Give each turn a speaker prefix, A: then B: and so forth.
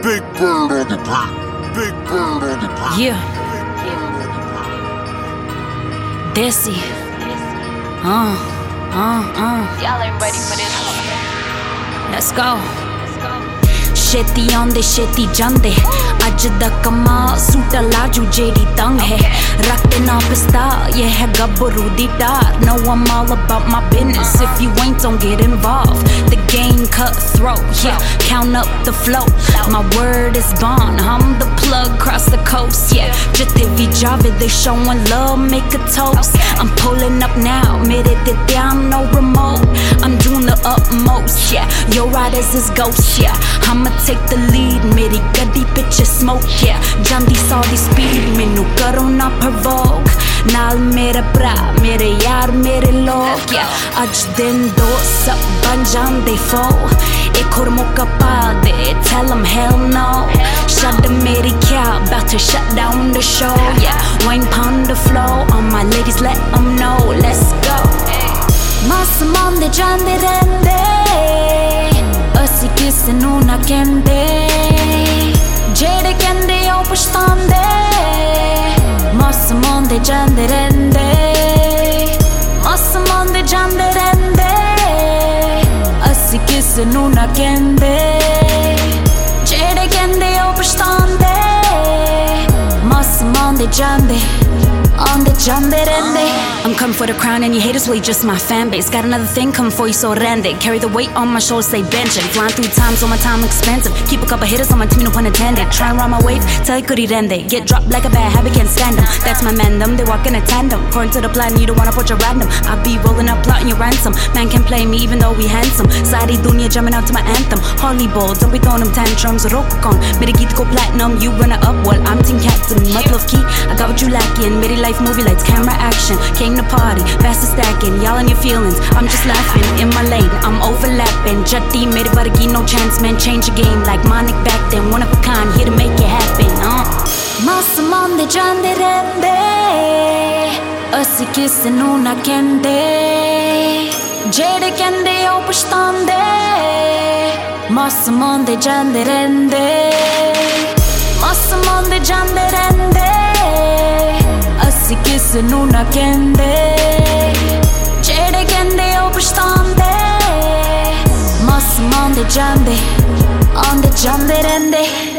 A: Big Bird on the beat. Big Bird on the beat.
B: Yeah. Desi.
C: Y'all ain't ready for this one.
B: Let's go. ਛੇਤੀ ਆਉਂਦੇ ਛੇਤੀ ਜਾਂਦੇ ਅੱਜ ਦਾ ਕਮਾਲ suit ਲਾ ਜੂ ਜਿਹੜੀ ਤੰਗ ਹੈ ਰੱਖਦੇ ਨਾ ਪਿਸਤਾ ਇਹ ਹੈ ਗੱਭਰੂ ਦੀ ਟਾਰ No, I'm all about my business If you ain't, don't get involved The game cutthroat, yeah Count up the flow My word is bond I'm the plug across the coast, yeah ਜਿੱਥੇ ਵੀ ਜਾਵੇ they showing love, make a toast I'm pulling up now ਮੇਰੇ ਤੇ ਧਿਆਨ no remote I'm doing the utmost, yeah Your riders is ghosts, yeah I'ma take the lead ਮੇਰੀ ਗੱਡੀ ਪਿੱਛੇ smoke, yeah ਜਾਂਦੀ 100 ਦੀ speed ਮੈਨੂੰ ਕਰੋ ਨਾ provoke ਨਾਲ ਮੇਰੇ ਭਰਾ ਮੇਰੇ ਯਾਰ ਮੇਰੇ ਲੋਕ, yeah ਅੱਜ ਦਿਨ ਦੋ ਸਭ ਬਣ ਜਾਂਦੇ foe ਇੱਕ ਹੋਰ ਮੌਕਾ ਪਾ ਦੇ tell them hell no shut the ਮੇਰੀ ਕਿਆ about to shut down the show, yeah wine pound the flow all my ladies let them know let's go ਮਾਸੂਮ ਆਉਂਦੇ ਜਾਂਦੇ ਰਹਿੰਦੇ ਅਸੀਂ ਕਿਸੇ ਨੂੰ ਨਾ ਕਹਿੰਦੇ ਜਿਹੜੇ ਕਹਿੰਦੇ ਉਹ ਪਛਤਾਉਂਦੇ ਮਾਸੂਮ ਆਉਂਦੇ ਜਾਂਦੇ ਰਹਿੰਦੇ ਮਾਸੂਮ ਆਉਂਦੇ ਜਾਂਦੇ ਰਹਿੰਦੇ ਅਸੀਂ ਕਿਸੇ ਨੂੰ ਨਾ ਕਹਿੰਦੇ ਜਿਹੜੇ ਕਹਿੰਦੇ ਉਹ ਪਛਤਾਉਂਦੇ ਮਾਸੂਮ ਆਉਂਦੇ ਜਾਂਦੇ I'm coming for the crown and your haters really just my fan base Got another thing coming for you so rende Carry the weight on my shoulders, stay benching Flying through times, all my time expensive Keep a couple hitters on my team, no pun intended Try and ride my wave, tell you goody rende Get dropped like a bad habit, can't stand them That's my man, them, they walk in a tandem According to the plan, you don't wanna put your random I be rolling up, plotting your ransom Man can't play me even though we handsome Sari dunya jamming out to my anthem Holly ball, don't be throwing them tantrums Rokon, mere geet go platinum You run it up, well I'm team captain Matlov key, I got what you lacking Meri life movie lights, camera action Came to party, fast stacking Y'all in your feelings, I'm just laughing In my lane, I'm overlapping Jatti mere vargi, no chance man Change the game like Manik back then One of a kind, here to make it happen Maasum aunde jande rehende ਅਸੀਂ ਕਿਸੇ ਨੂੰ ਨਾ ਕਹਿੰਦੇ ਜਿਹੜੇ ਕਹਿੰਦੇ ਉਹ ਪਛਤਾਉਂਦੇ ਮਾਸੂਮ ਆਉਂਦੇ ਜਾਂਦੇ ਰਹਿੰਦੇ ਮਾਸੂਮ ਆਉਂਦੇ ਜਾਂਦੇ ਰਹਿੰਦੇ ਅਸੀਂ ਕਿਸੇ ਨੂੰ ਨਾ ਕਹਿੰਦੇ ਜਿਹੜੇ ਕਹਿੰਦੇ ਉਹ ਪਛਤਾਉਂਦੇ ਮਾਸੂਮ ਆਉਂਦੇ ਜਾਂਦੇ ਰਹਿੰਦੇ